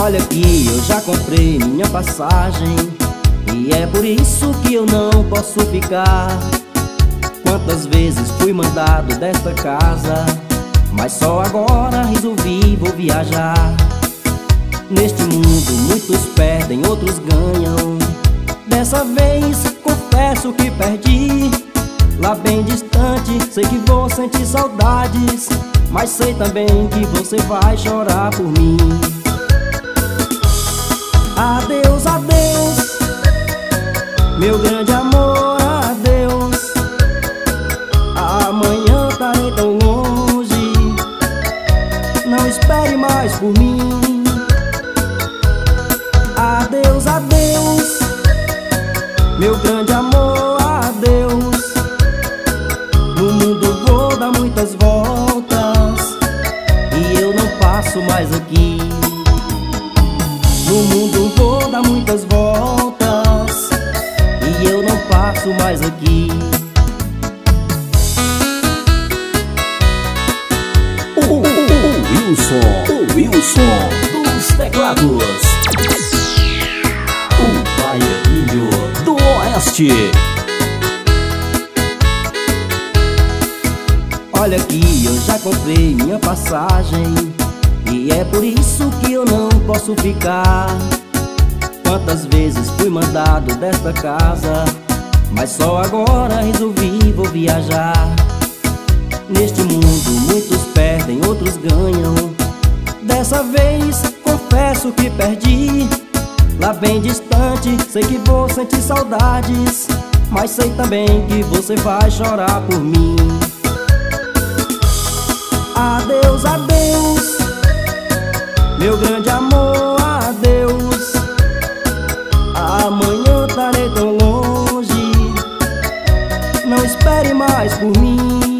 Olha que eu já comprei minha passagem e é por isso que eu não posso ficar. Quantas vezes fui mandado desta casa, mas só agora resolvi vou viajar. Neste mundo muitos perdem, outros ganham. Dessa vez confesso que perdi. Lá bem distante sei que vou sentir saudades, mas sei também que você vai chorar por mim. Adeus, adeus, meu grande amor, adeus. Amanhã estarei tão longe, não espere mais por mim. Adeus, adeus, meu grande amor, adeus. No mundo vou dar muitas voltas e eu não passo mais aqui. No mundo vou dar muitas voltas e eu não passo mais aqui. O Wilson dos teclados, o baianinho do Oeste. Olha que eu já comprei minha passagem e é por isso que eu não posso ficar. Quantas vezes fui mandado desta casa, mas só agora resolvi vou viajar. Neste mundo muitos perdem, outros ganham. Dessa vez confesso que perdi. Lá bem distante sei que vou sentir saudades, mas sei também que você vai chorar por mim. Adeus, adeus, meu grande amor, adeus. Amanhã estarei tão longe, não espere mais por mim.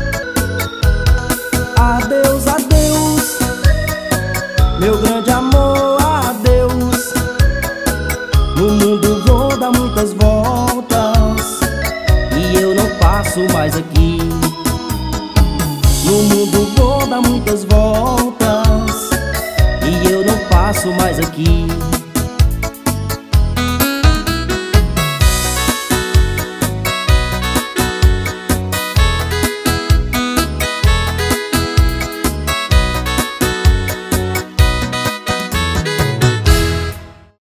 Adeus, adeus, meu grande amor, adeus. No mundo vou dar muitas voltas e eu não passo mais aqui. No mundo vou dar muitas voltas e eu não passo mais aqui.